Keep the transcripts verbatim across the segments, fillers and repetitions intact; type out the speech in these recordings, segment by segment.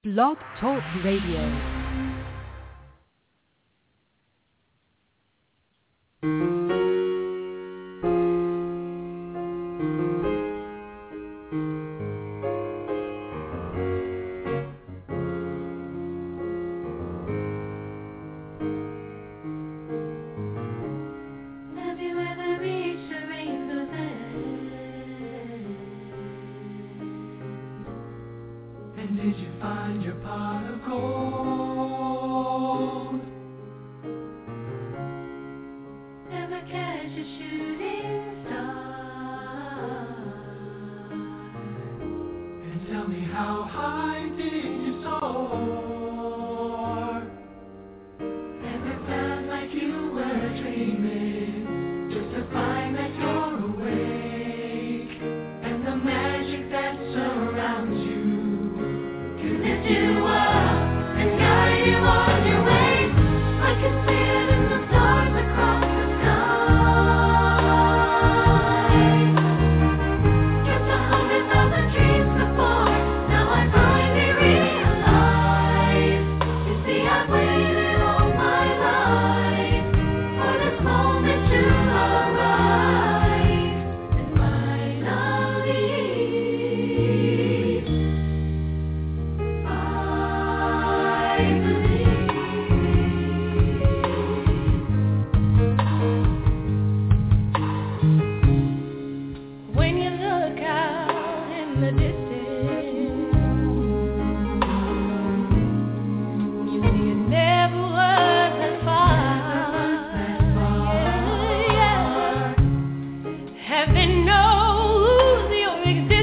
Blog Talk Radio.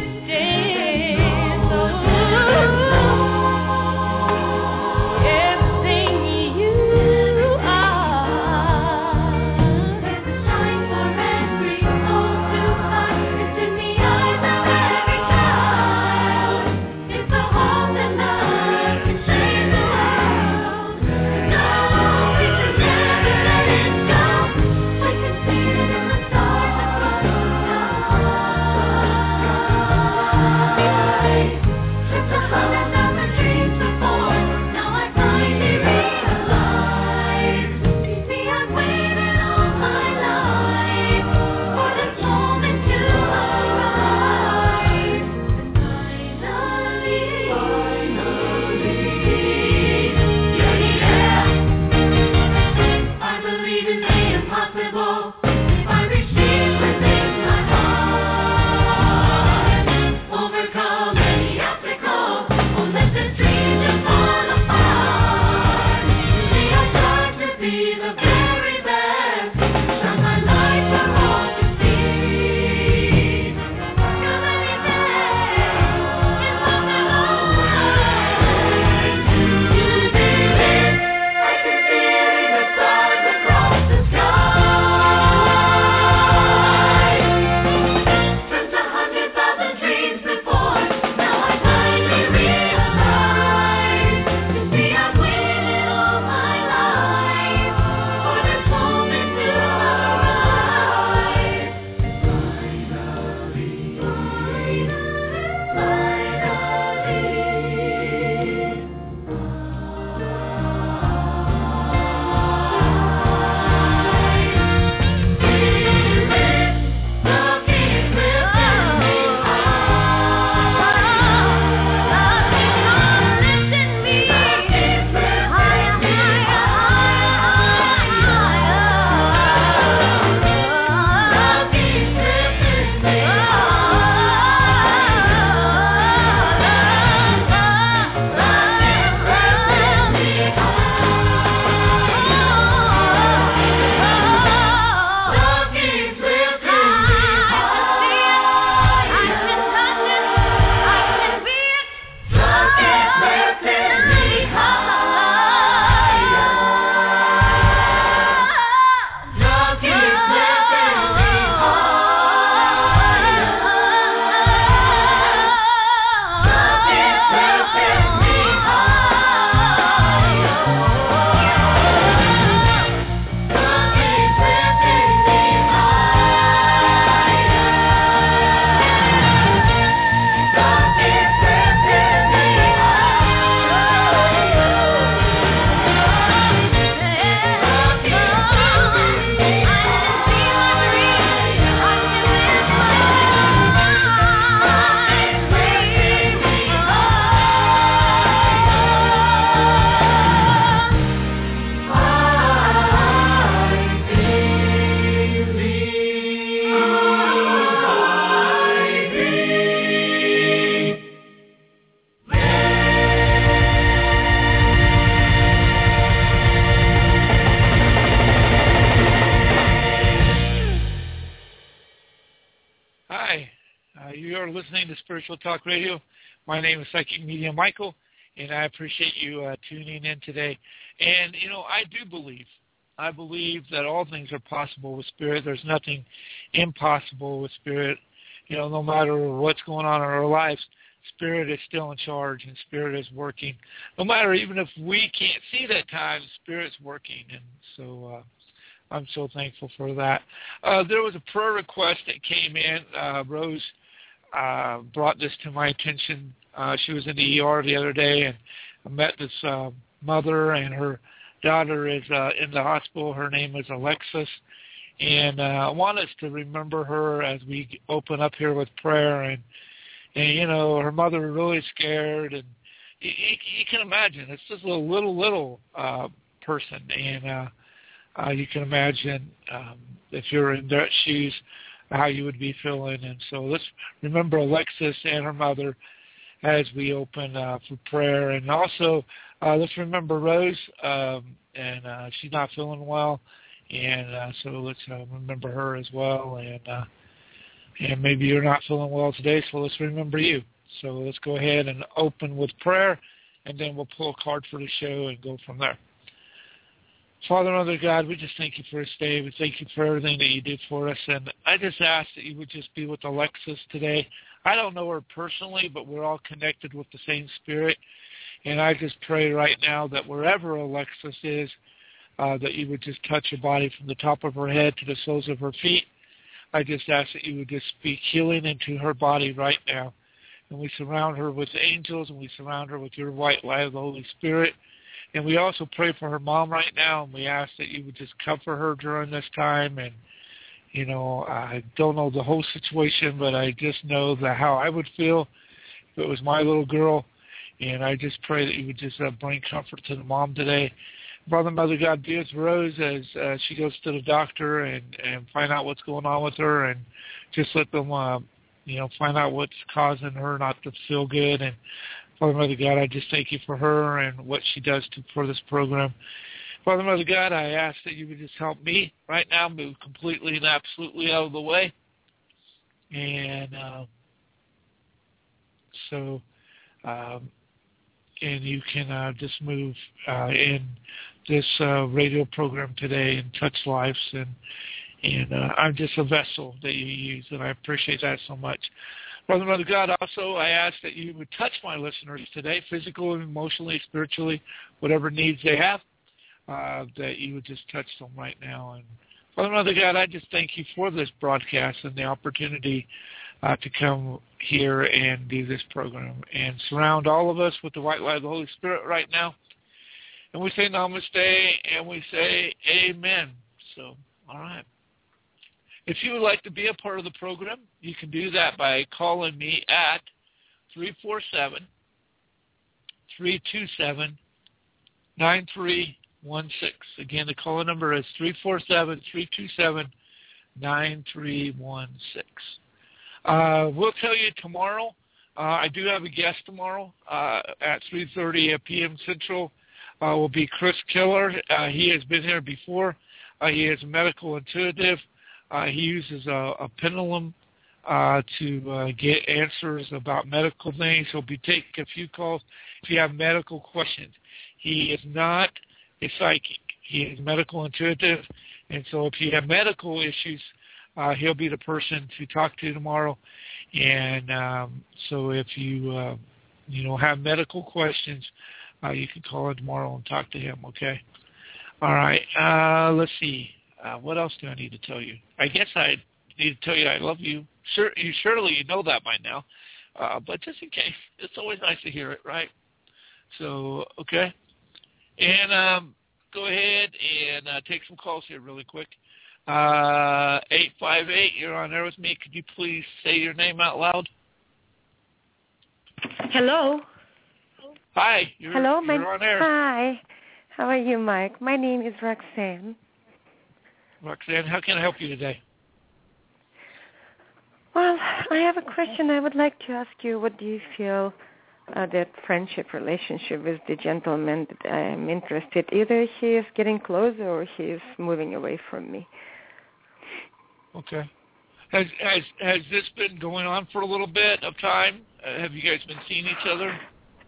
Yeah. listening to Spiritual Talk Radio. My name is Psychic Medium Michael, and I appreciate you uh, tuning in today. And, you know, I do believe, I believe that all things are possible with Spirit. There's nothing impossible with Spirit. You know, no matter what's going on in our lives, Spirit is still in charge, and Spirit is working. No matter even if we can't see that time, Spirit's working. And so uh, I'm so thankful for that. Uh, there was a prayer request that came in. Uh, Rose uh, brought this to my attention. Uh, she was in the E R the other day, and I met this uh, mother, and her daughter is uh, in the hospital. Her name is Alexis. And uh, I want us to remember her as we open up here with prayer. And, and you know, her mother was really scared. And you, you can imagine, it's just a little, little, little uh, person. And uh, uh, you can imagine um, if you're in their shoes, how you would be feeling. And so let's remember Alexis and her mother as we open uh, for prayer. And also, uh, let's remember Rose, um, and uh, she's not feeling well. And uh, so let's uh, remember her as well. And uh, and maybe you're not feeling well today, so let's remember you. So let's go ahead and open with prayer, and then we'll pull a card for the show and go from there. Father, Mother God, we just thank you for this day. We thank you for everything that you did for us. And I just ask that you would just be with Alexis today. I don't know her personally, but we're all connected with the same Spirit. And I just pray right now that wherever Alexis is, Uh, that you would just touch her body from the top of her head to the soles of her feet. I just ask that you would just speak healing into her body right now. And we surround her with angels, and we surround her with your white light of the Holy Spirit. And we also pray for her mom right now, and we ask that you would just comfort her during this time. And, you know, I don't know the whole situation, but I just know that how I would feel if it was my little girl. And I just pray that you would just uh, bring comfort to the mom today. Father, Mother God, be with Rose as uh, she goes to the doctor and, and find out what's going on with her, and just let them, uh, you know, find out what's causing her not to feel good. And Father, Mother God, I just thank you for her and what she does to, for this program. Father, Mother God, I ask that you would just help me right now move completely and absolutely out of the way. And uh, so, um, and you can uh, just move uh, in this uh, radio program today and touch lives. And and uh, I'm just a vessel that you use, and I appreciate that so much. Father, Mother God, also I ask that you would touch my listeners today, physically, emotionally, spiritually, whatever needs they have, uh, that you would just touch them right now. And Father, Mother God, I just thank you for this broadcast and the opportunity uh, to come here and do this program, and surround all of us with the white light of the Holy Spirit right now. And we say namaste, and we say amen. So, all right. If you would like to be a part of the program, you can do that by calling me at three four seven, three two seven, nine three one six. Again, the call number is three four seven, three two seven, nine three one six. Uh, we'll tell you tomorrow. Uh, I do have a guest tomorrow uh, at three thirty p.m. Central. Uh, will be Chris Killer. Uh, he has been here before. Uh, he is a medical intuitive. Uh, he uses a, a pendulum uh, to uh, get answers about medical things. He'll be taking a few calls if you have medical questions. He is not a psychic. He is medical intuitive. And so if you have medical issues, uh, he'll be the person to talk to tomorrow. And um, so if you, uh, you know, have medical questions, Uh, you can call in tomorrow and talk to him, okay? All right. Uh, let's see. Uh, what else do I need to tell you? I guess I need to tell you I love you. Sure, you surely you know that by now. Uh, but just in case, it's always nice to hear it, right? So, okay. And um, go ahead and uh, take some calls here really quick. Uh, eight five eight, you're on there with me. Could you please say your name out loud? Hello. Hi, you're, Hello, you're my, on air. Hi, how are you, Mike? My name is Roxanne. Roxanne, how can I help you today? Well, I have a question I would like to ask you. What do you feel uh, that friendship relationship with the gentleman that I am interested? Either he is getting closer or he is moving away from me. Okay. Has has has this been going on for a little bit of time? Uh, have you guys been seeing each other?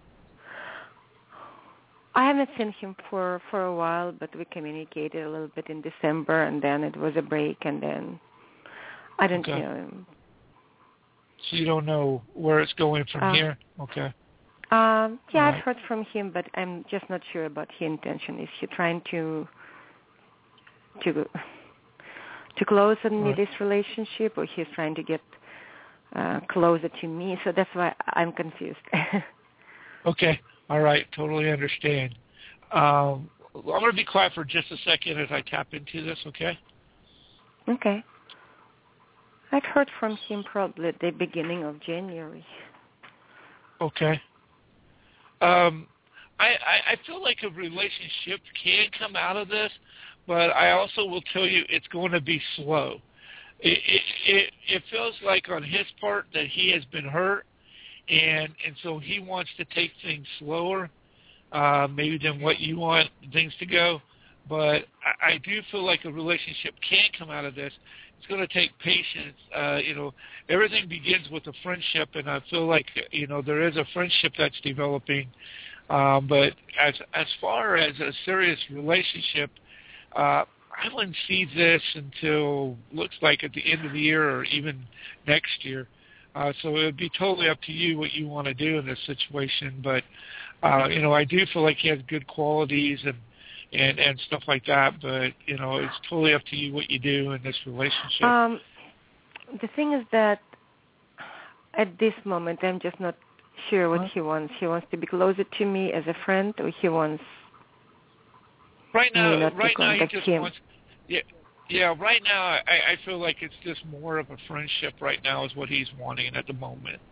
I haven't seen him for, for a while, but we communicated a little bit in December, and then it was a break, and then I didn't okay. hear him. So you don't know where it's going from uh, here? Okay. Um, yeah, All I've right. heard from him, but I'm just not sure about his intention. Is he trying to to to close on Right. this relationship, or he's trying to get uh, closer to me? So that's why I'm confused. Okay. All right. Totally understand. Um, I'm going to be quiet for just a second as I tap into this, okay? Okay. I've heard from him probably at the beginning of January. Okay. Um, I, I, I feel like a relationship can come out of this, but I also will tell you it's going to be slow. It, it, it, it feels like on his part that he has been hurt, and, and so he wants to take things slower, uh, maybe than what you want things to go. But I, I do feel like a relationship can come out of this. It's going to take patience. Uh, you know, everything begins with a friendship, and I feel like, you know, there is a friendship that's developing. Um, but as as far as a serious relationship, uh, I wouldn't see this until looks like at the end of the year or even next year. Uh, so it would be totally up to you what you want to do in this situation. But, uh, you know, I do feel like he has good qualities and, and, and stuff like that. But, you know, it's totally up to you what you do in this relationship. Um, the thing is that at this moment, I'm just not sure what he wants. He wants to be closer to me as a friend, or he wants right now, me not right to now he contact just him. wants, yeah, yeah. Right now, I, I feel like it's just more of a friendship. Right now is what he's wanting at the moment.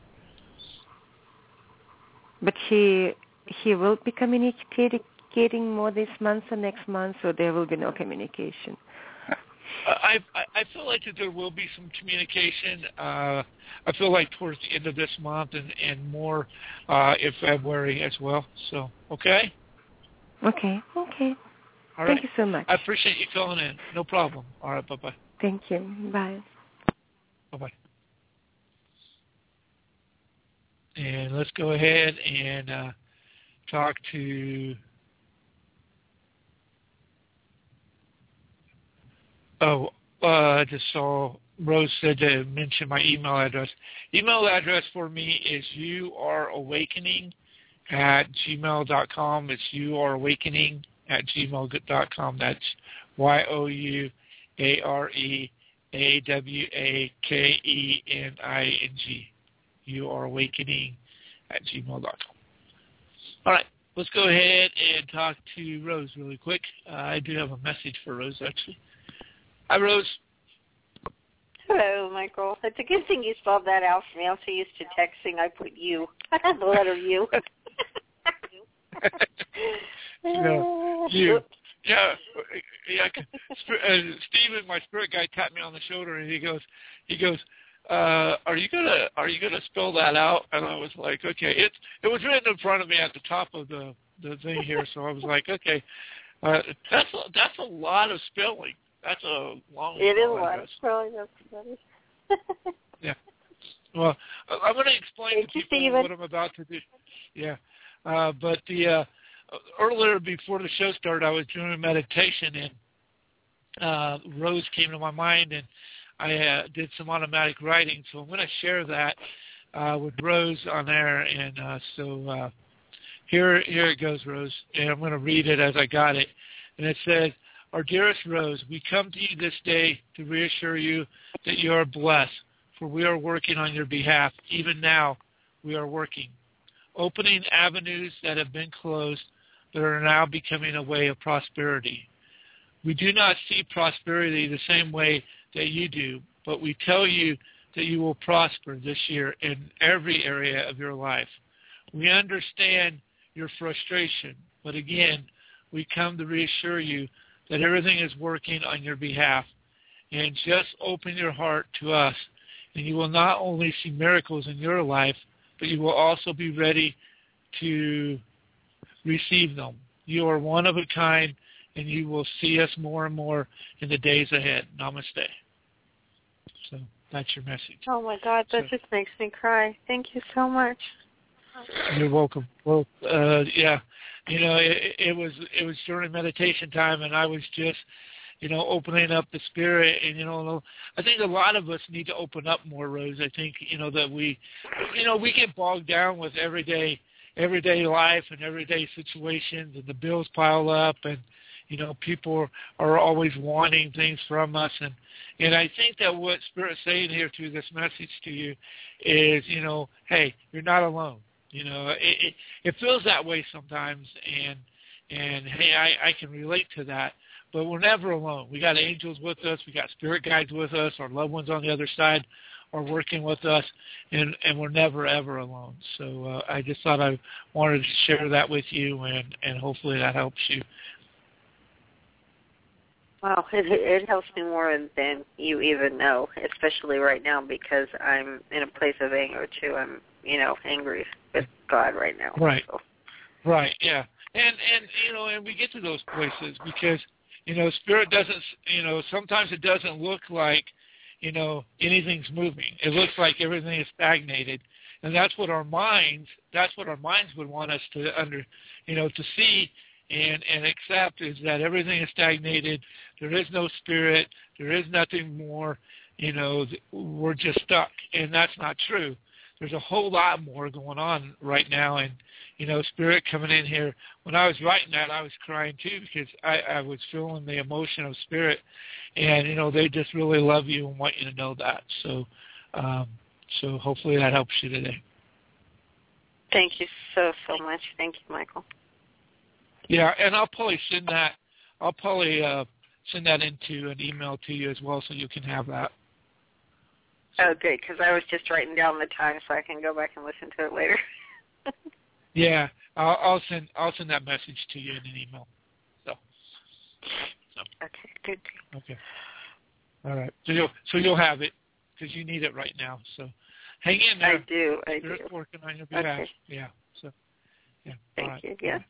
But he he will be communicating more this month or next month, so there will be no communication. I I feel like that there will be some communication. Uh, I feel like towards the end of this month and, and more uh, in February as well. So, okay? Okay, okay. All Thank right. you so much. I appreciate you calling in. No problem. All right, bye-bye. Thank you. Bye. Bye-bye. And let's go ahead and uh, talk to... Oh, uh, I just saw Rose said to mention my email address. Email address for me is youareawakening at gmail dot com. It's youareawakening at gmail dot com. That's Y O U A R E A W A K E N I N G. Youareawakening at gmail dot com. All right, let's go ahead and talk to Rose really quick. Uh, I do have a message for Rose, actually. Hi, Rose. Hello, Michael. It's a good thing you spelled that out for me. I'm so used to texting, I put you. the letter U. no, you. Yeah, yeah. Uh, Steven, my spirit guy, tapped me on the shoulder, and he goes, he goes, uh, "Are you gonna, are you gonna spell that out?" And I was like, "Okay." It, it was written in front of me at the top of the the thing here, so I was like, "Okay." Uh, that's a, that's a lot of spelling. That's a long It is a spell, lot of spelling. That's funny. Yeah. Well, I'm going to explain Thank to you, people Steven. what I'm about to do. Yeah. Uh, but the uh, earlier before the show started, I was doing a meditation, and uh, Rose came to my mind, and I uh, did some automatic writing. So I'm going to share that uh, with Rose on there. And uh, so uh, here, here it goes, Rose. And I'm going to read it as I got it. And it says, "Our dearest Rose, we come to you this day to reassure you that you are blessed, for we are working on your behalf. Even now, we are working, opening avenues that have been closed that are now becoming a way of prosperity. We do not see prosperity the same way that you do, but we tell you that you will prosper this year in every area of your life. We understand your frustration, but again, we come to reassure you that everything is working on your behalf. And just open your heart to us, and you will not only see miracles in your life, but you will also be ready to receive them. You are one of a kind, and you will see us more and more in the days ahead. Namaste." So That's your message. Oh, my God. That so, just makes me cry. Thank you so much. You're welcome. Well, uh, yeah, you know, it, it was it was during meditation time, and I was just, you know, opening up the spirit. And, you know, I think a lot of us need to open up more, Rose. I think, you know, that we, you know, we get bogged down with everyday, everyday life and everyday situations, and the bills pile up, and, you know, people are always wanting things from us. And, and I think that what Spirit's saying here through this message to you is, you know, hey, you're not alone. You know, it, it, it feels that way sometimes, and, and hey, I, I can relate to that. But we're never alone. We got angels with us. We got spirit guides with us. Our loved ones on the other side are working with us, and, and we're never, ever alone. So uh, I just thought I wanted to share that with you, and, and hopefully that helps you. Well, it, it helps me more than you even know, especially right now because I'm in a place of anger, too. I'm, you know, angry with God right now. Right. So. Right, yeah. And, and, you know, and we get to those places because, you know, Spirit doesn't, you know, sometimes it doesn't look like, you know, anything's moving. It looks like everything is stagnated. And that's what our minds, that's what our minds would want us to under, you know, to see and, and accept is that everything is stagnated. There is no Spirit. There is nothing more. You know, we're just stuck. And that's not true. There's a whole lot more going on right now, and, you know, Spirit coming in here. When I was writing that, I was crying, too, because I, I was feeling the emotion of Spirit, and, you know, they just really love you and want you to know that. So um, so hopefully that helps you today. Thank you so, so much. Thank you, Michael. Yeah, and I'll probably send that, I'll probably uh, send that into an email to you as well so you can have that. Oh, good, because I was just writing down the time so I can go back and listen to it later. Yeah, I'll, I'll send I'll send that message to you in an email. So, so. Okay, good. Okay. All right. So you'll so you'll have it because you need it right now. So, hang in there. I do. I Spirit's do. working on your behalf. Okay. Yeah. So, yeah. Thank right. you. Yeah.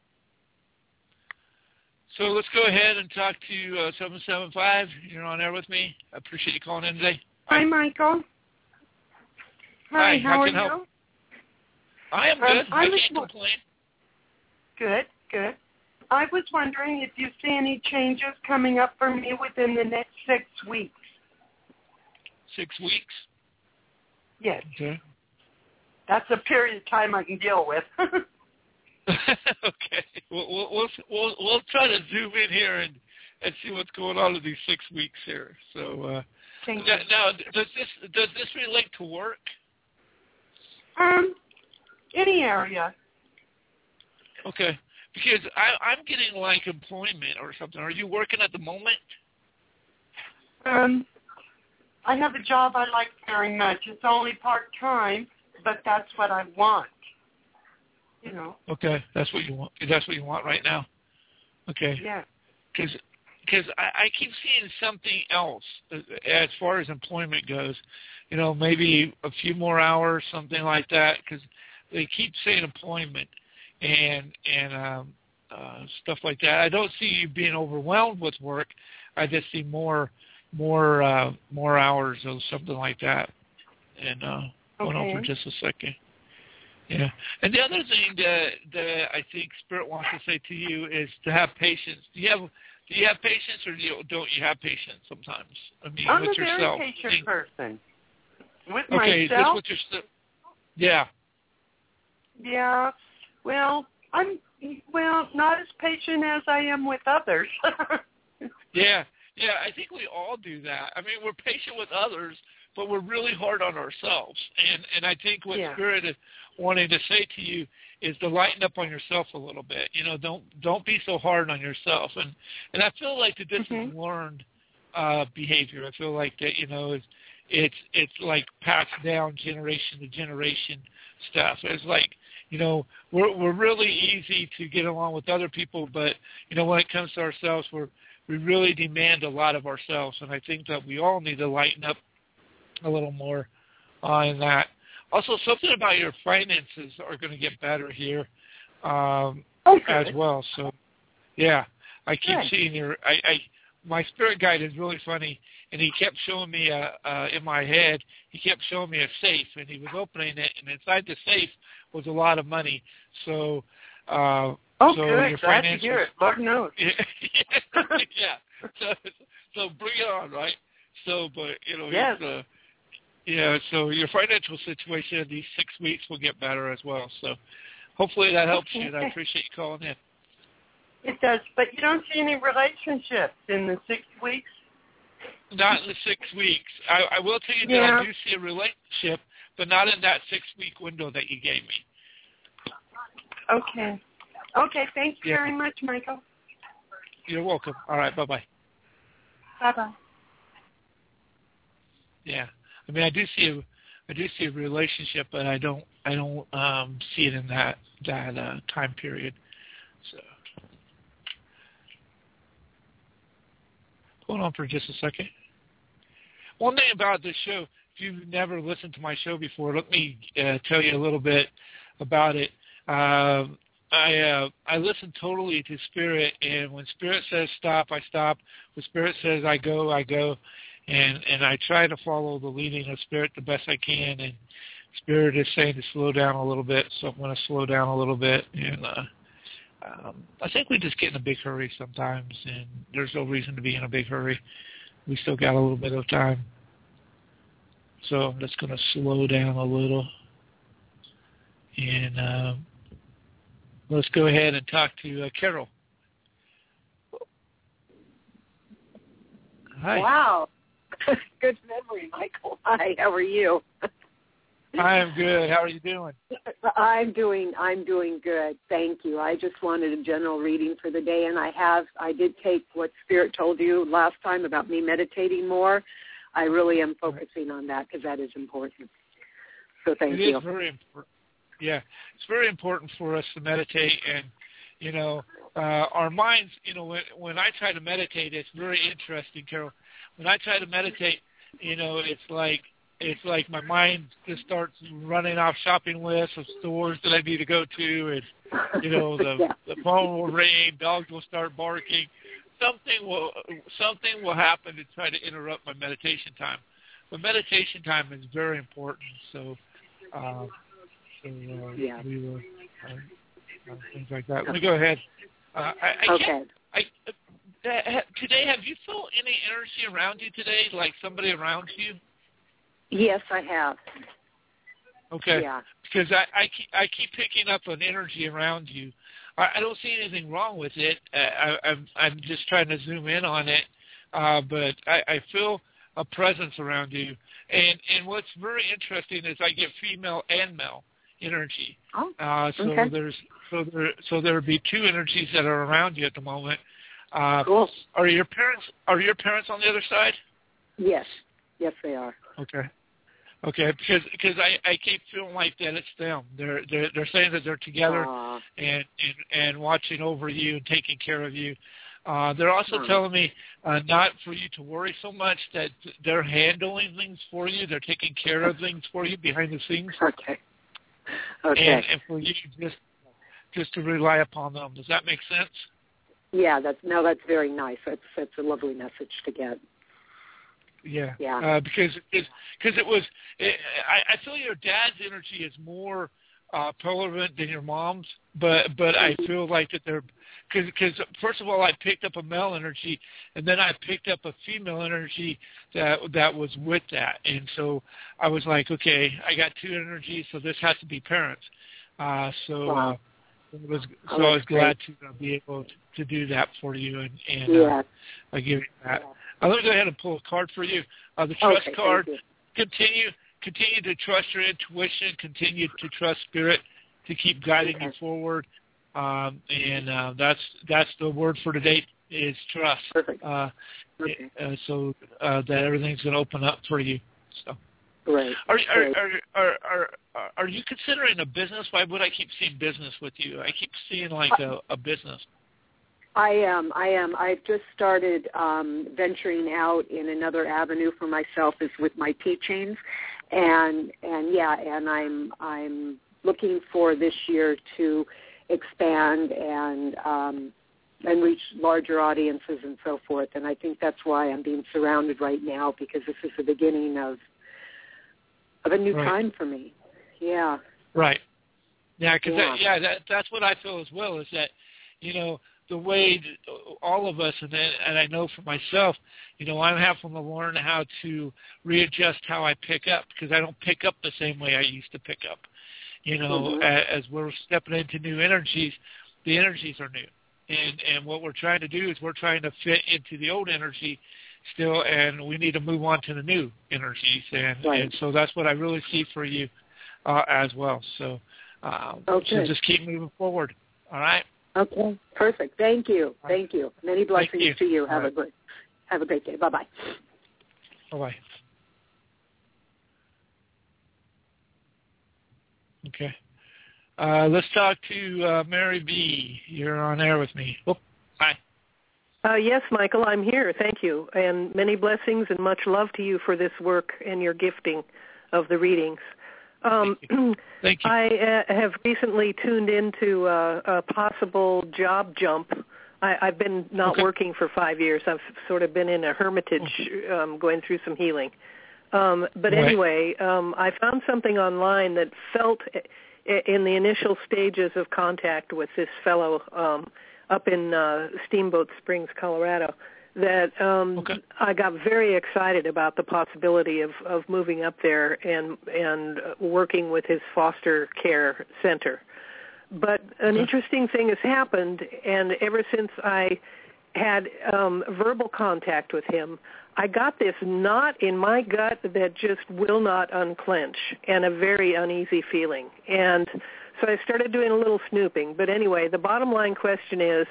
So let's go ahead and talk to uh, seven seven five. You're on air with me. I appreciate you calling in today. Hi, Michael. Hi, Hi, how, how are can I you? help? I am good. Um, I, I was can't complain. Good, good. I was wondering if you see any changes coming up for me within the next six weeks. Six weeks? Yes. Okay. That's a period of time I can deal with. Okay. We'll, we'll, we'll, we'll, we'll try to zoom in here and, and see what's going on in these six weeks here. So, uh, Thank now, you. now, does this does this relate to work? Um, any area. Okay. Because I, I'm getting like employment or something. Are you working at the moment? Um, I have a job I like very much. It's only part-time, but that's what I want. You know. Okay, that's what you want. That's what you want right now. Okay. Yeah. Because because I, I keep seeing something else as far as employment goes. You know, maybe a few more hours, something like that. Because they keep saying employment and and um, uh, stuff like that. I don't see you being overwhelmed with work. I just see more more uh, more hours or something like that. And uh, hold Okay. on for just a second. Yeah, and the other thing that that I think Spirit wants to say to you is to have patience. Do you have do you have patience, or do you, don't you have patience sometimes? I mean, I'm with a very yourself. patient think, person. With okay, myself. just with your yeah. Yeah. Well, I'm well not as patient as I am with others. Yeah, yeah. I think we all do that. I mean, we're patient with others, but we're really hard on ourselves. And and I think what yeah. Spirit is wanting to say to you is to lighten up on yourself a little bit. You know, don't don't be so hard on yourself. And and I feel like that this mm-hmm. is learned uh, behavior. I feel like that, you know, it's it's it's like passed down generation to generation stuff. It's like, you know, we're we're really easy to get along with other people, but you know, when it comes to ourselves, we're we really demand a lot of ourselves. And I think that we all need to lighten up a little more on that. Also, something about your finances are going to get better here um, okay. as well. So, yeah, I keep Good. seeing your. I, I my spirit guide is really funny. and he kept showing me uh, uh, in my head. He kept showing me a safe, and he was opening it, and inside the safe was a lot of money. So, uh, oh, so good. your Glad to hear it. Lord knows. yeah. So, so bring it on, right? So, but you know, yes. It's, uh, yeah. So your financial situation in these six weeks will get better as well. So, hopefully that helps you. And I appreciate you calling in. It does, but you don't see any relationships in the six weeks? Not in the six weeks. I, I will tell you yeah. that I do see a relationship, but not in that six-week window that you gave me. Okay. Okay, thank you yeah. very much, Michael. You're welcome. All right, bye-bye. Bye-bye. Yeah. I mean, I do see a, I do see a relationship, but I don't, I don't um, see it in that, that uh, time period. So. Hold on for just a second. One thing about this show, if you've never listened to my show before, let me uh, tell you a little bit about it. Uh, I uh, I listen totally to Spirit, and when Spirit says stop, I stop. When Spirit says I go, I go, and and I try to follow the leading of Spirit the best I can. And Spirit is saying to slow down a little bit, so I'm going to slow down a little bit, and. Uh, Um, I think we just get in a big hurry sometimes, and there's no reason to be in a big hurry. We still got a little bit of time. So I'm just going to slow down a little. And uh, let's go ahead and talk to uh, Carol. Hi. Wow. Good memory, Michael. Hi, how are you? I am good. How are you doing? I'm doing I'm doing good. Thank you. I just wanted a general reading for the day, and I have I did take what Spirit told you last time about me meditating more. I really am focusing on that because that is important. So thank it you. It is very important. Yeah, it's very important for us to meditate, and you know, uh, our minds. You know, when when I try to meditate, it's very interesting, Carol. When I try to meditate, you know, it's like. It's like my mind just starts running off shopping lists of stores that I need to go to, and you know the yeah. the phone will ring, dogs will start barking, something will something will happen to try to interrupt my meditation time. But meditation time is very important. So, uh, so uh, yeah. we will uh, uh, things like that. Let me go ahead. Uh, I, I okay. Can't, I, uh, today, have you felt any energy around you today, like somebody around you? Yes, I have. Okay. Yeah. Because I, I, keep, I keep picking up an energy around you. I, I don't see anything wrong with it. Uh, I, I'm, I'm just trying to zoom in on it. Uh, but I, I feel a presence around you. And, and what's very interesting is I get female and male energy. Oh, uh, so okay. there's so there so there would be two energies that are around you at the moment. Uh, cool. Are your parents are your parents on the other side? Yes. Yes, they are. Okay. Okay, because because I, I keep feeling like that it's them. They're they're they're saying that they're together Aww. and, and and watching over you and taking care of you. Uh, they're also Aww. telling me uh, not for you to worry so much, that they're handling things for you. They're taking care of things for you behind the scenes. Okay. Okay. And, and for you just just to rely upon them. Does that make sense? Yeah, that's no, that's very nice. That's that's a lovely message to get. Yeah, yeah. Uh, because it, cause it was. It, I, I feel your dad's energy is more uh, prevalent than your mom's, but but I feel like that they're because because first of all I picked up a male energy, and then I picked up a female energy that that was with that, and so I was like, okay, I got two energies, so this has to be parents. Uh, so. Wow. Uh, it was, so oh, I was glad great. to uh, be able to, to do that for you, and, and yeah. uh, I give you that. Uh, let me go ahead and pull a card for you. Uh, the trust okay, card. Continue, continue to trust your intuition. Continue to trust Spirit to keep guiding okay. you forward. Um, and uh, that's that's the word for today is trust. Perfect. Uh, okay. uh, so uh, that everything's going to open up for you. So. Right. Are, are, right. are are are are you considering a business? Why would I keep seeing business with you? I keep seeing like a, a business. I am. I am. I've just started um, venturing out in another avenue for myself, is with my teachings, and and yeah, and I'm I'm looking for this year to expand and um, and reach larger audiences and so forth. And I think that's why I'm being surrounded right now, because this is the beginning of of a new right. time for me. Yeah. Right. Yeah, because yeah, that, yeah that, that's what I feel as well, is that, you know, the way all of us, and then, and I know for myself, you know, I'm having to learn how to readjust how I pick up, because I don't pick up the same way I used to pick up. You know, mm-hmm. as we're stepping into new energies, the energies are new. And and what we're trying to do is we're trying to fit into the old energy still, and we need to move on to the new energies. And, right. and so that's what I really see for you uh, as well. So, uh, okay. so just keep moving forward. All right? Okay, perfect. Thank you. Thank you. Many blessings you. to you. Have right. a good, have a great day. Bye-bye. Bye-bye. Okay. Uh, let's talk to uh, Mary B. You're on air with me. Oh, hi. Uh, yes, Michael, I'm here. Thank you. And many blessings and much love to you for this work and your gifting of the readings. Um, Thank you. Thank you. I uh, have recently tuned into uh, a possible job jump. I, I've been not okay. working for five years. I've sort of been in a hermitage um, going through some healing. Um, but right. anyway, um, I found something online that felt in the initial stages of contact with this fellow um, up in uh, Steamboat Springs, Colorado, that um, okay. I got very excited about the possibility of, of moving up there and and working with his foster care center. But an okay. interesting thing has happened, and ever since I had um, verbal contact with him, I got this knot in my gut that just will not unclench, and a very uneasy feeling. And so I started doing a little snooping. But anyway, the bottom line question is,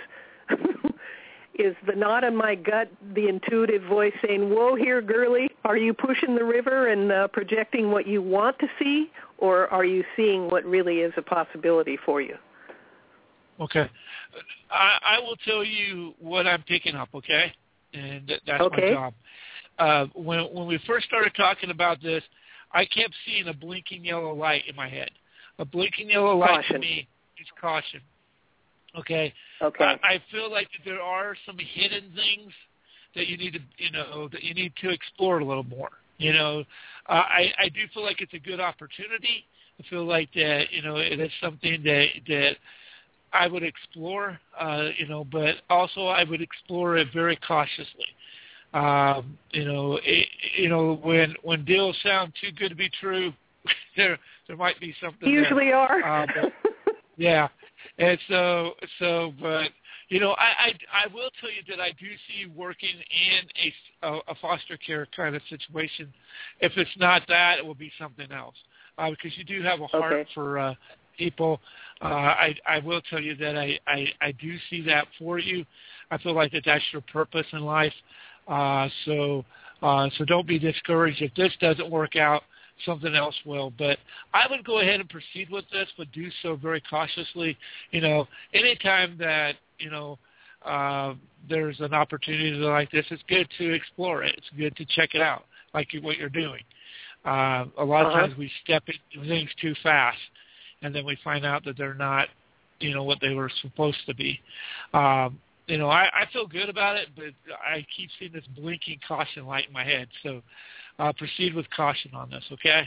is the knot in my gut the intuitive voice saying, whoa, here, girly, are you pushing the river and uh, projecting what you want to see, or are you seeing what really is a possibility for you? Okay. I, I will tell you what I'm picking up, okay? And that, that's okay. my job. Uh, when, when we first started talking about this, I kept seeing a blinking yellow light in my head. A blinking yellow light caution. to me is caution. Okay. Okay. I, I feel like there are some hidden things that you need to, you know, that you need to explore a little more. You know, uh, I, I do feel like it's a good opportunity. I feel like that, you know, it is something that that I would explore, uh, you know, but also I would explore it very cautiously. Um, you know, it, you know, when when deals sound too good to be true, there there might be something. Usually there. are. Uh, but, yeah. And so, so, but, you know, I, I, I will tell you that I do see you working in a, a, a foster care kind of situation. If it's not that, it will be something else. Uh, because you do have a heart okay. for uh, people. Uh, I, I will tell you that I, I, I do see that for you. I feel like that that's your purpose in life. Uh, so, uh, so don't be discouraged. If this doesn't work out, something else will. But I would go ahead and proceed with this, but do so very cautiously. You know, anytime that, you know, uh, there's an opportunity like this, it's good to explore it. It's good to check it out, like what you're doing. Uh, a lot of uh-huh. times we step into things too fast, and then we find out that they're not, you know, what they were supposed to be. Um, you know, I, I feel good about it, but I keep seeing this blinking caution light in my head. So uh, proceed with caution on this, okay?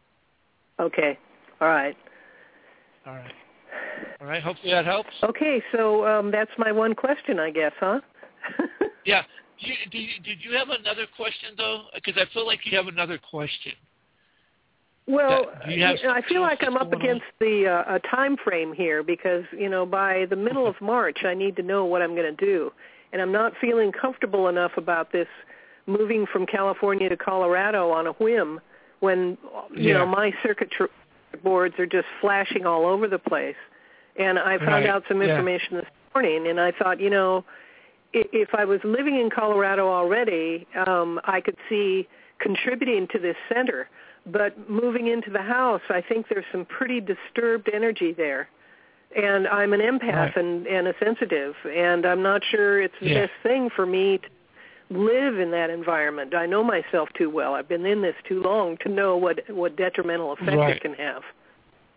Okay. All right. All right. All right. Hopefully that helps. Okay, so um, that's my one question, I guess, huh? Yeah. You, did, you, did you have another question, though? Because I feel like you have another question. Well, that, you have you know, I feel like I'm up against on? the uh, a time frame here because, you know, by the middle of March, I need to know what I'm going to do. And I'm not feeling comfortable enough about this moving from California to Colorado on a whim when, you yeah. know, my circuit tr- boards are just flashing all over the place. And I found right. out some information yeah. this morning, and I thought, you know, if I was living in Colorado already, um, I could see contributing to this center. But moving into the house, I think there's some pretty disturbed energy there. And I'm an empath right. and, and a sensitive, and I'm not sure it's the yeah. best thing for me to live in that environment. I know myself too well. I've been in this too long to know what, what detrimental effect right. it can have.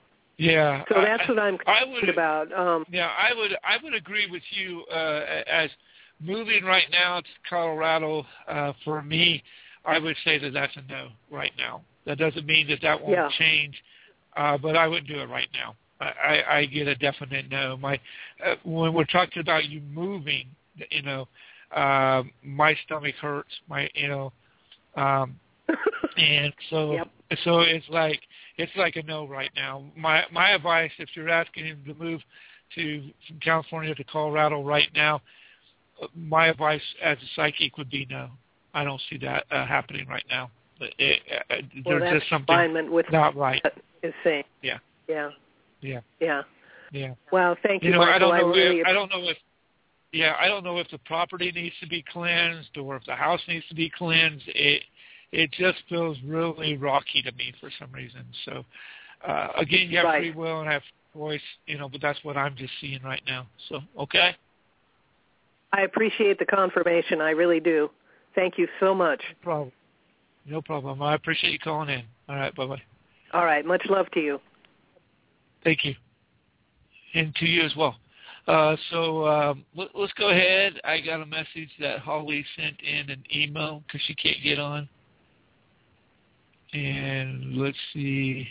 Yeah. So that's I, what I'm I concerned would, about. Um, yeah, I would I would agree with you uh, as moving right now to Colorado, uh, for me, I would say that that's a no right now. That doesn't mean that that won't yeah. change, uh, but I wouldn't do it right now. I, I, I get a definite no. My uh, when we're talking about you moving, you know, uh, my stomach hurts. My, you know, um, and so yep. so it's like it's like a no right now. My my advice, if you're asking him to move to from California to Colorado right now, my advice as a psychic would be no. I don't see that uh, happening right now. It, it, it, well, there's that's just something alignment with not right. Is saying. Yeah. Yeah. Yeah. Yeah. Yeah. Well, thank you, you know, Michael. I don't know. I, really if, I don't know if. Yeah, I don't know if the property needs to be cleansed or if the house needs to be cleansed. It it just feels really rocky to me for some reason. So uh, again, you have right. free will and have voice, you know, but that's what I'm just seeing right now. So okay. I appreciate the confirmation. I really do. Thank you so much. No problem. No problem. I appreciate you calling in. All right. Bye-bye. All right. Much love to you. Thank you. And to you as well. Uh, so um, let, let's go ahead. I got a message that Holly sent in an email because she can't get on. And let's see.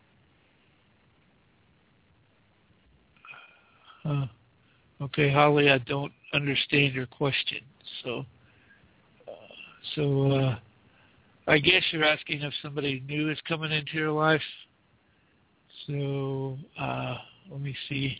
Uh, okay, Holly, I don't understand your question. So, uh, so uh, I guess you're asking if somebody new is coming into your life. So uh, let me see.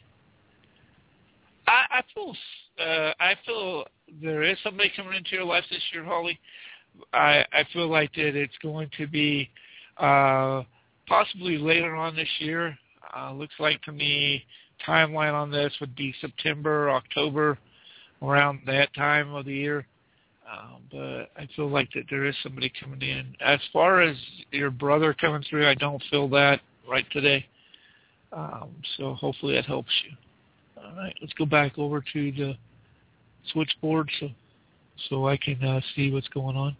I, I feel uh, I feel there is somebody coming into your life this year, Holly. I, I feel like that it's going to be uh, possibly later on this year. Uh, looks like to me timeline on this would be September, October, around that time of the year. Um, but I feel like that there is somebody coming in. As far as your brother coming through, I don't feel that right today. Um, so hopefully that helps you. All right, let's go back over to the switchboard so so I can uh, see what's going on.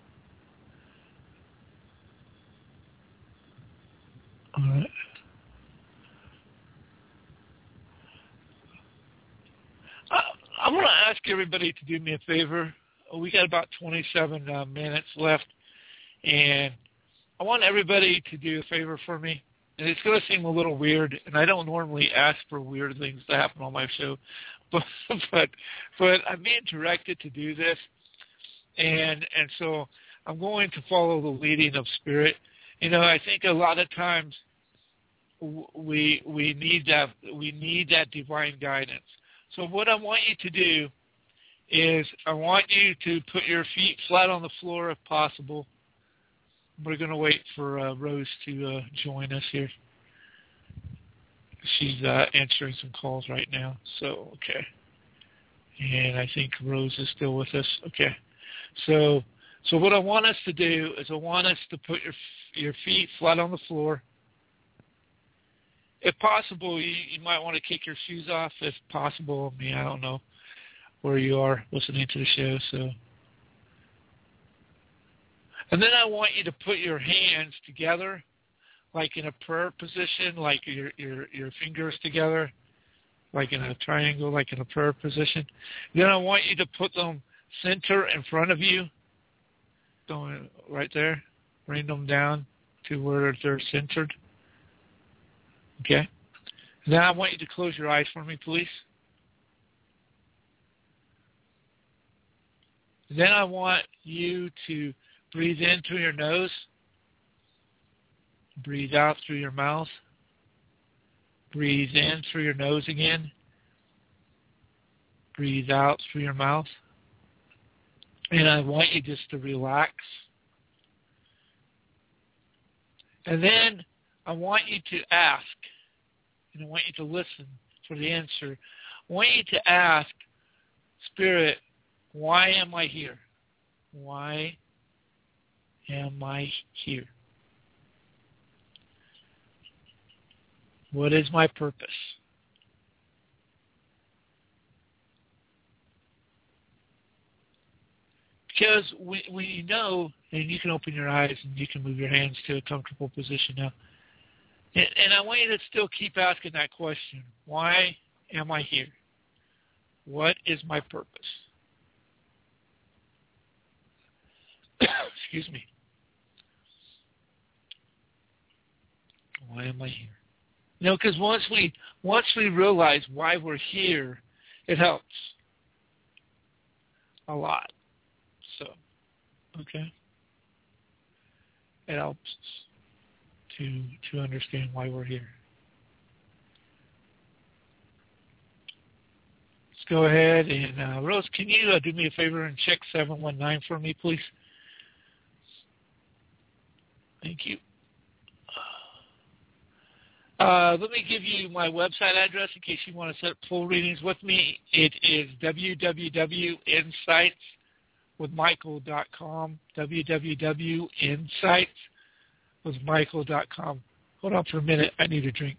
All right. Uh, I'm going to ask everybody to do me a favor. We got about twenty-seven uh, minutes left, and I want everybody to do a favor for me. And it's going to seem a little weird, and I don't normally ask for weird things to happen on my show, but but but I'm being directed to do this, and and so I'm going to follow the leading of Spirit. You know, I think a lot of times we we need that we need that divine guidance. So what I want you to do is I want you to put your feet flat on the floor if possible. We're going to wait for uh, Rose to uh, join us here. She's uh, answering some calls right now. So, okay. And I think Rose is still with us. Okay. So so what I want us to do is I want us to put your your feet flat on the floor. If possible, you, you might want to kick your shoes off if possible. I mean, I don't know where you are listening to the show. So. And then I want you to put your hands together, like in a prayer position, like your, your, your fingers together, like in a triangle, like in a prayer position. Then I want you to put them center in front of you, going right there. Bring them down to where they're centered. Okay? Then I want you to close your eyes for me, please. Then I want you to breathe in through your nose. Breathe out through your mouth. Breathe in through your nose again. Breathe out through your mouth. And I want you just to relax. And then I want you to ask, and I want you to listen for the answer. I want you to ask, Spirit, why am I here? Why am I here? What is my purpose? Because we, we know, and you can open your eyes and you can move your hands to a comfortable position now. And, and I want you to still keep asking that question. Why am I here? What is my purpose? Excuse me. Why am I here? You know, because once we once we realize why we're here, it helps a lot. So, okay, it helps to to understand why we're here. Let's go ahead and uh, Rose, can you uh, do me a favor and check seven one nine for me, please? Thank you. Uh, let me give you my website address in case you want to set up full readings with me. It is w w w dot insights with michael dot com, w w w dot insights with michael dot com. Hold on for a minute. I need a drink.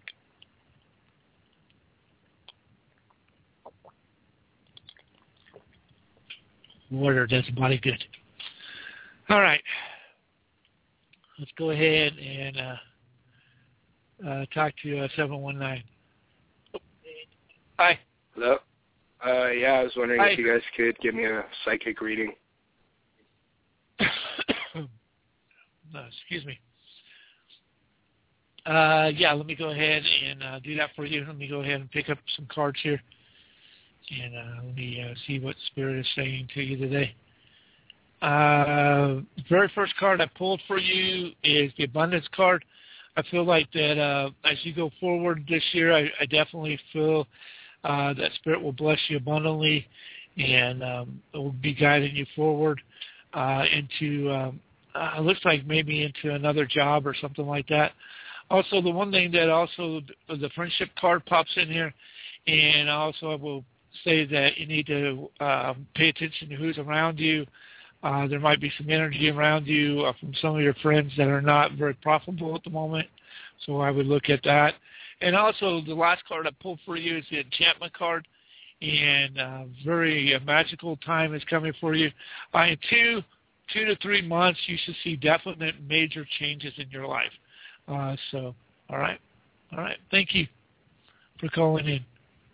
Water does the body good. All right. Let's go ahead and uh, uh, talk to uh, seven one nine. Oh. Hi. Hello. Uh, yeah, I was wondering Hi. if you guys could give me a psychic reading. No, excuse me. Uh, yeah, let me go ahead and uh, do that for you. Let me go ahead and pick up some cards here. And uh, let me uh, see what Spirit is saying to you today. Uh, the very first card I pulled for you is the Abundance card. I feel like that uh, as you go forward this year, I, I definitely feel uh, that Spirit will bless you abundantly, and um, it will be guiding you forward uh, into, um, uh, looks like maybe into another job or something like that. Also, the one thing that also the friendship card pops in here, and also I will say that you need to uh, pay attention to who's around you. Uh, there might be some energy around you uh, from some of your friends that are not very profitable at the moment, so I would look at that. And also, the last card I pulled for you is the Enchantment card, and uh, very uh, magical time is coming for you. Uh, in two, two to three months, you should see definite major changes in your life. Uh, so, all right, all right. Thank you for calling in.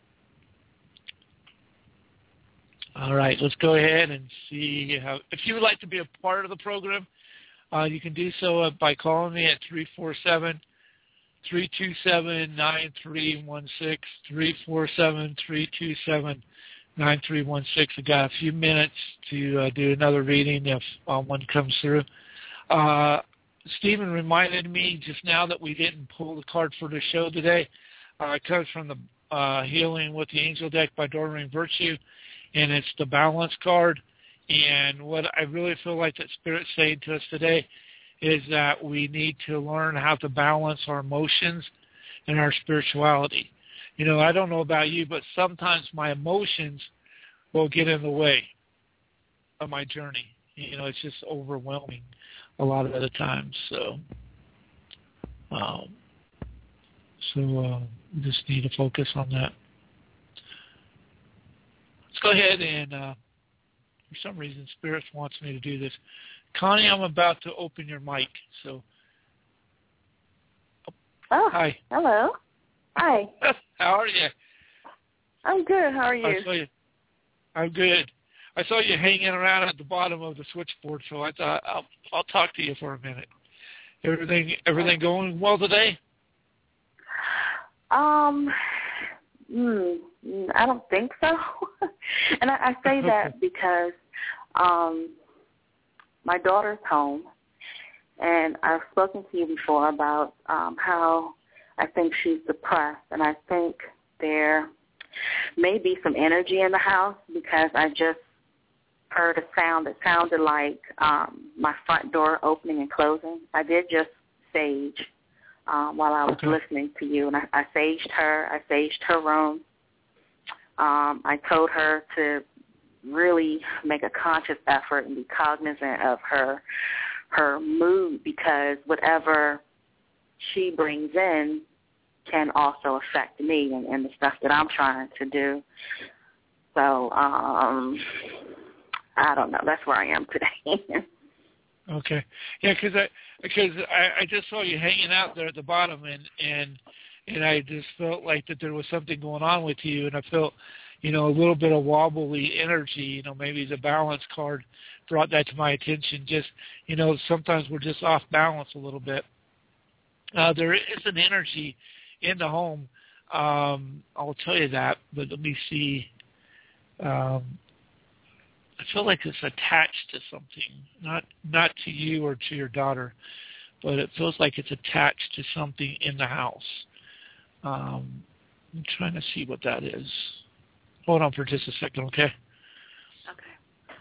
All right, let's go ahead and see how. If you would like to be a part of the program, uh, you can do so uh, by calling me at three four seven, three two seven, nine three one six, three four seven, three two seven, nine three one six. I've got a few minutes to uh, do another reading if uh, one comes through. Uh, Stephen reminded me just now that we didn't pull the card for the show today. Uh, it comes from the uh, Healing with the Angel deck by Doreen Virtue, and it's the Balance card. And what I really feel like that Spirit's saying to us today is that we need to learn how to balance our emotions and our spirituality. You know, I don't know about you, but sometimes my emotions will get in the way of my journey. You know, it's just overwhelming a lot of the times. So, um, so uh, we just need to focus on that. Let's go ahead and, uh, for some reason, Spirit wants me to do this. Connie, I'm about to open your mic. So, oh, oh hi. Hello. Hi. How are you? I'm good. How are you? I saw you. I'm good. I saw you hanging around at the bottom of the switchboard, so I thought I'll I'll talk to you for a minute. Everything everything going well today? Um, mm, I don't think so. And I, I say that because um, my daughter's home, and I've spoken to you before about um, how I think she's depressed, and I think there may be some energy in the house because I just heard a sound that sounded like um, my front door opening and closing. I did just sage um, while I was okay. listening to you, and I, I saged her. I saged her room. Um, I told her to really make a conscious effort and be cognizant of her her mood because whatever she brings in can also affect me and, and the stuff that I'm trying to do. So, um, I don't know. That's where I am today. Okay. Yeah, because I because I, I just saw you hanging out there at the bottom, and and and I just felt like that there was something going on with you, and I felt, you know, a little bit of wobbly energy. You know, maybe the balance card brought that to my attention. Just, you know, sometimes we're just off balance a little bit. Uh, there is an energy in the home. Um, I'll tell you that, but let me see. Um, I feel like it's attached to something, not not to you or to your daughter, but it feels like it's attached to something in the house. Um, I'm trying to see what that is. Hold on for just a second, okay? Okay.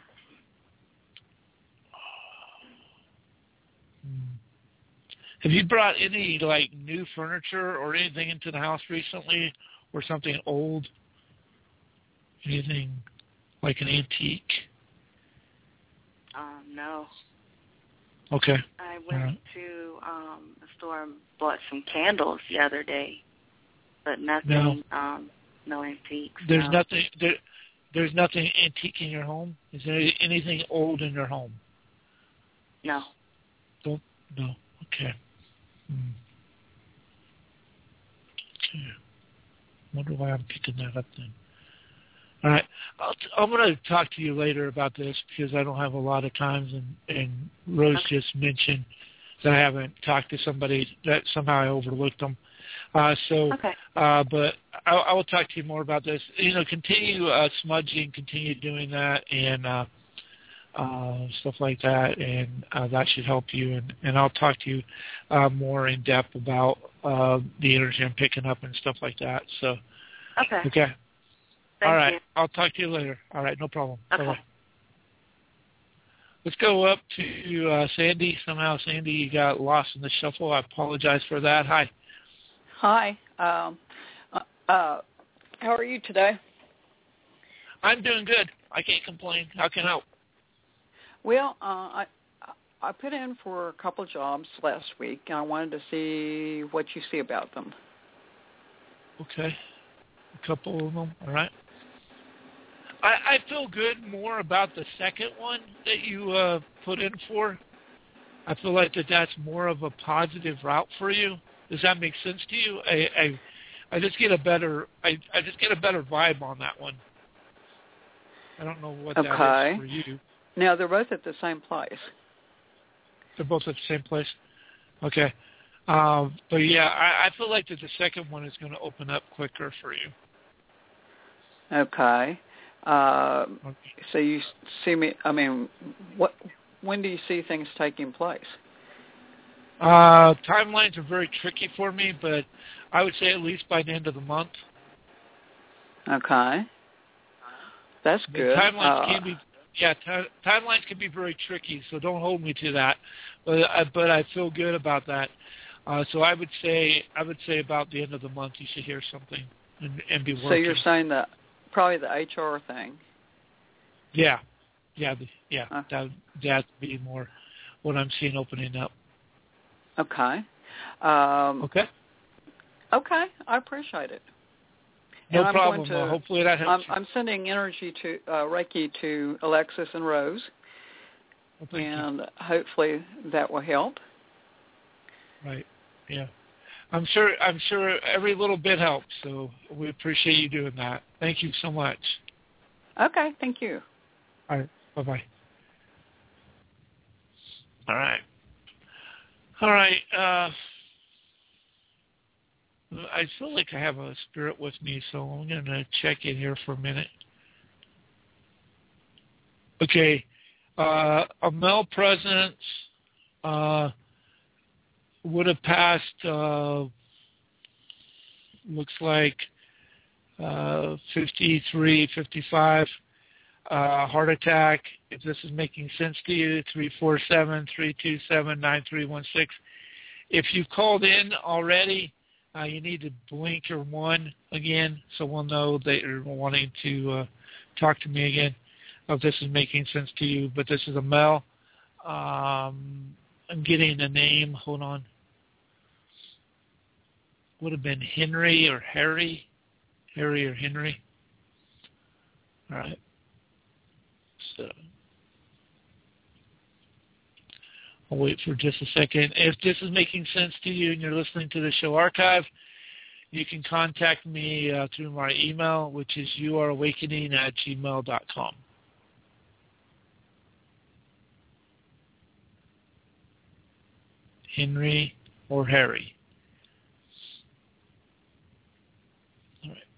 Have you brought any, like, new furniture or anything into the house recently, or something old? Anything like an antique? Um, no. Okay. I went right. to um, the store and bought some candles the other day, but nothing, no, um, no antiques. There's no. nothing. There, there's nothing antique in your home. Is there anything old in your home? No. Don't. No. Okay. Hmm. Okay. Wonder why I'm picking that up then. All right. I'll t- I'm going to talk to you later about this because I don't have a lot of times, and, and Rose Okay. just mentioned that I haven't talked to somebody, that somehow I overlooked them. Uh, so, Okay. uh, but I, I will talk to you more about this. You know, continue uh, smudging, continue doing that, and uh, uh, stuff like that, and uh, that should help you. And, and I'll talk to you uh, more in depth about uh, the energy I'm picking up and stuff like that. So, Okay. okay. Thank All right. you. I'll talk to you later. All right. No problem. Okay. Bye-bye. Let's go up to uh, Sandy. Somehow, Sandy, you got lost in the shuffle. I apologize for that. Hi. Hi. Um, uh, uh, how are you today? I'm doing good. I can't complain. How can I help? Well, uh, I I put in for a couple jobs last week, and I wanted to see what you see about them. Okay. A couple of them. All right. I, I feel good more about the second one that you uh, put in for. I feel like that that's more of a positive route for you. Does that make sense to you? I I, I just get a better I, I just get a better vibe on that one. I don't know what Okay. that is for you. Now, they're both at the same place. They're both at the same place? Okay. Um, but, yeah, I, I feel like that the second one is going to open up quicker for you. Okay. Uh, Okay. so you see me, I mean, what? When do you see things taking place? Uh, timelines are very tricky for me, but I would say at least by the end of the month. Okay. That's The good. timelines Uh, can be, yeah, t- timelines can be very tricky, so don't hold me to that. But I, but I feel good about that. Uh, so I would say I would say about the end of the month you should hear something and, and be working. so you're saying that probably the H R thing. Yeah, yeah, the, yeah. Uh, that that'd be more what I'm seeing opening up. Okay. Um, Okay. Okay, I appreciate it. No and I'm problem. Going to, uh, hopefully that helps. I'm, I'm sending energy to uh, Reiki to Alexis and Rose, well, thank and you. hopefully that will help. Right. Yeah. I'm sure. I'm sure every little bit helps. So we appreciate you doing that. Thank you so much. Okay. Thank you. All right. Bye bye. All right. All right. Uh, I feel like I have a spirit with me, so I'm going to check in here for a minute. Okay. Uh, a male presence uh, would have passed, uh, looks like uh, fifty-three, fifty-five, uh, heart attack. If this is making sense to you, three four seven, three two seven, nine three one six. If you've called in already, Uh, you need to blink your one again so we'll know that you're wanting to uh, talk to me again if this is making sense to you. But this is a male. Um, I'm getting a name. Hold on. Would have been Henry or Harry. Harry or Henry. All right. So, I'll wait for just a second. If this is making sense to you and you're listening to the show archive, you can contact me uh, through my email, which is youareawakening at gmail dot com. Henry or Harry. All right.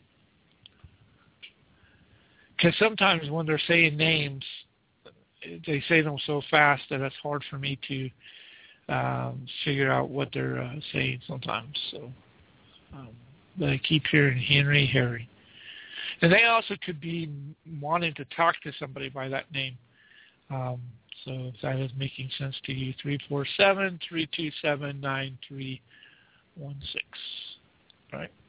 Because sometimes when they're saying names, they say them so fast that it's hard for me to um, figure out what they're uh, saying sometimes. So, um, but I keep hearing Henry, Harry. And they also could be wanting to talk to somebody by that name. Um, so if that is making sense to you, three four seven, three two seven, nine three one six. All right.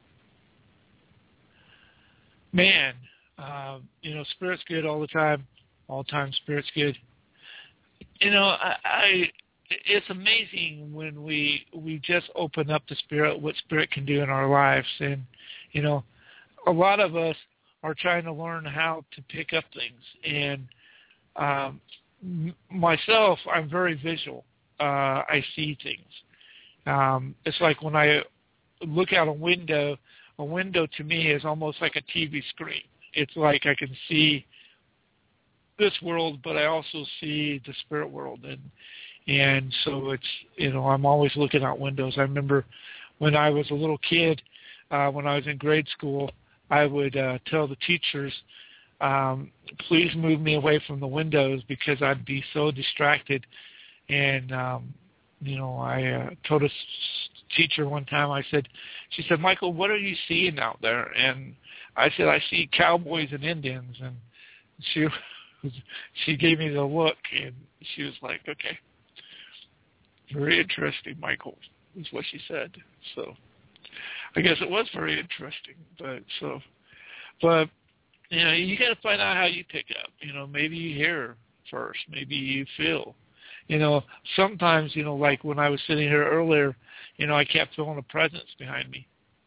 Man, uh, you know, Spirit's good all the time. All time Spirit's good. You know, I, I it's amazing when we we just open up to Spirit, what Spirit can do in our lives. And, you know, a lot of us are trying to learn how to pick up things. And um, m- myself, I'm very visual. Uh, I see things. Um, it's like when I look out a window, a window to me is almost like a T V screen. It's like I can see this world, but I also see the spirit world, and and so it's, you know, I'm always looking out windows. I remember when I was a little kid, uh, when I was in grade school, I would uh, tell the teachers, um, please move me away from the windows because I'd be so distracted. And um, you know, I uh, told a teacher one time, I said, she said, Michael, what are you seeing out there? And I said, I see cowboys and Indians. And she she gave me the look, and she was like, okay, very interesting, Michael, is what she said. So I guess it was very interesting. But so, but, you know, you got to find out how you pick up. You know, maybe you hear first, maybe you feel. You know, sometimes, you know, like when I was sitting here earlier, you know, I kept feeling a presence behind me.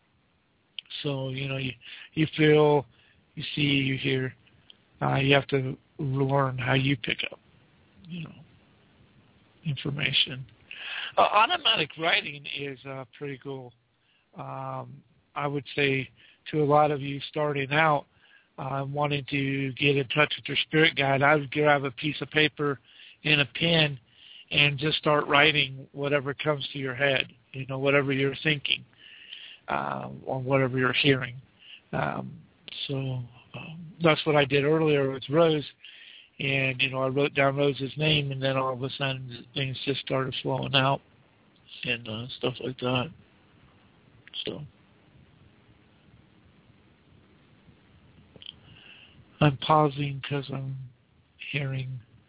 So, you know, you, you feel, you see, you hear. Uh, you have to learn how you pick up, you know, information. Uh, automatic writing is uh, pretty cool. Um, I would say to a lot of you starting out, uh, wanting to get in touch with your spirit guide, I would grab a piece of paper and a pen and just start writing whatever comes to your head, you know, whatever you're thinking, uh, or whatever you're hearing. Um, so um, that's what I did earlier with Rose. And, you know, I wrote down Rose's name, and then all of a sudden things just started flowing out and uh, stuff like that. So I'm pausing because I'm hearing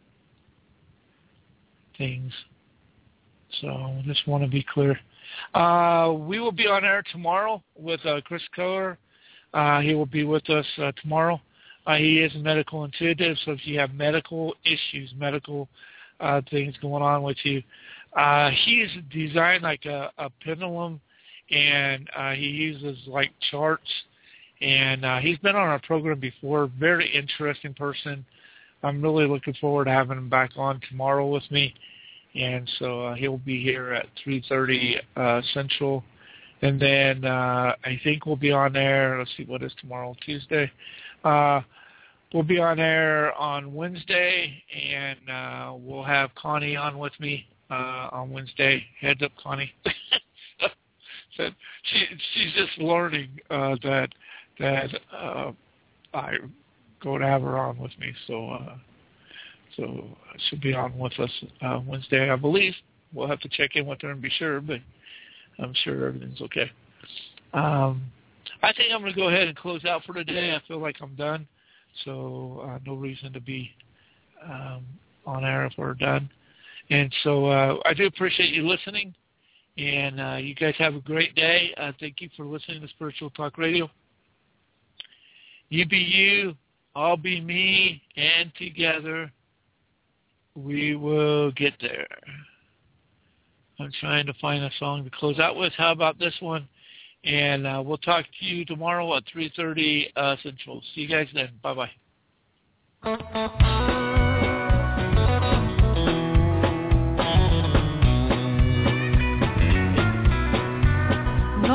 things. So I just want to be clear. Uh, we will be on air tomorrow with uh, Chris Kohler. Uh, he will be with us uh, tomorrow. Uh, he is a medical intuitive, so if you have medical issues, medical uh, things going on with you, uh, he's designed like a, a pendulum, and uh, he uses like charts, and uh, he's been on our program before. Very interesting person. I'm really looking forward to having him back on tomorrow with me, and so uh, he'll be here at three thirty uh, Central. And then uh, I think we'll be on air. Let's see, what is tomorrow? Tuesday. Uh, we'll be on air on Wednesday, and uh, we'll have Connie on with me uh, on Wednesday. Heads up, Connie. so she, she's just learning uh, that that uh, I'm going to have her on with me. So, uh, so she'll be on with us uh, Wednesday, I believe. We'll have to check in with her and be sure, but I'm sure everything's okay. Um, I think I'm going to go ahead and close out for today. I feel like I'm done, so uh, no reason to be um, on air if we're done. And so uh, I do appreciate you listening, and uh, you guys have a great day. Uh, thank you for listening to Spiritual Talk Radio. You be you, I'll be me, and together we will get there. I'm trying to find a song to close out with. How about this one? And uh, we'll talk to you tomorrow at three thirty uh, Central. See you guys then. Bye-bye.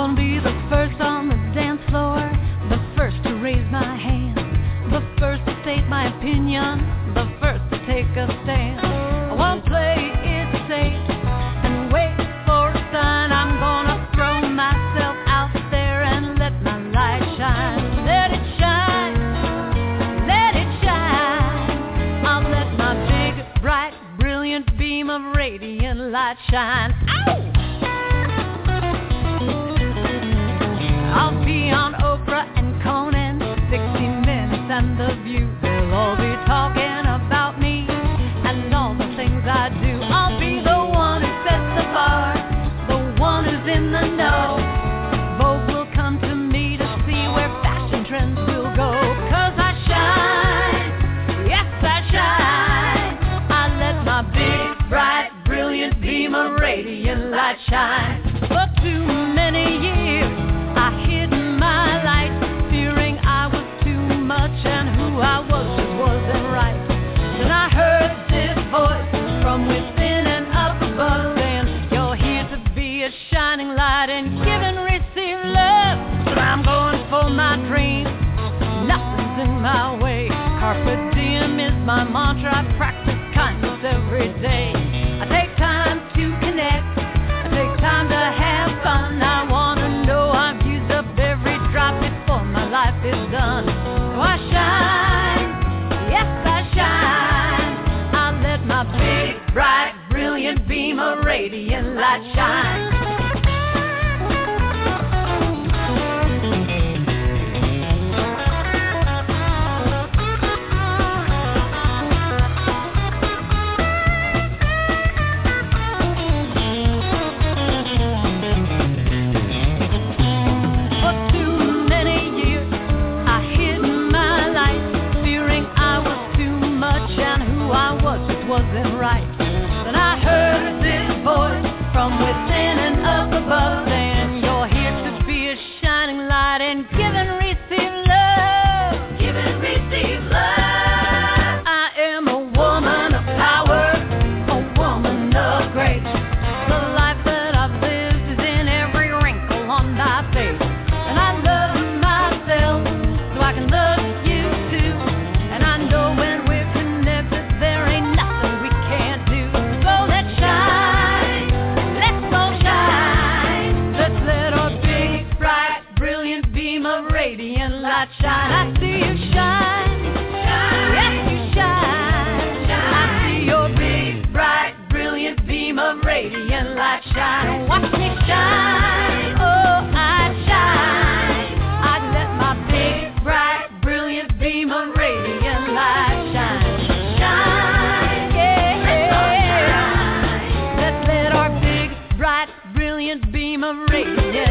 I'll be the first on the dance floor, the first to raise my hand, the first to state my opinion, the first to take a stand. I won't play it safe and wait for a sign. I'm gonna throw myself out there and let my light shine. Let it shine, let it shine. I'll let my big, bright, brilliant beam of radiant light shine. Ow! I'll be on Oprah and Conan, sixty minutes and The View. They'll all be talking about me and all the things I do. I'll be the one who sets the bar, the one who's in the know. Vogue will come to me to see where fashion trends will go. 'Cause I shine, yes I shine. I let my big, bright, brilliant beam of radiant light shine. For too many years I hid my light, fearing I was too much and who I was just wasn't right. Then I heard this voice from within and up above saying, you're here to be a shining light and give and receive love. But I'm going for my dreams, nothing's in my way. Carpe diem is my mantra, I practice kindness every day. I take time to connect, I take time to have fun. I wanna know I've used up every drop before my life is done. So I shine, yes I shine. I let my big, bright, brilliant beam of radiant light shine. Wasn't right. Then I heard this voice from within and up above saying, you're here to be a shining light and give and receive love. Give and receive love. I am a woman of power, a woman of grace. The life that I've lived is in every wrinkle on my face. And I love myself so I can love you too. And I know when we're connected there ain't nothing light shine. I see you shine, shine. Yes you shine, shine. I see your big, bright, brilliant beam of radiant light shine. Watch me shine, oh I shine. I let my big, bright, brilliant beam of radiant light shine. Shine, yeah, let's let our big, bright, brilliant beam of radiant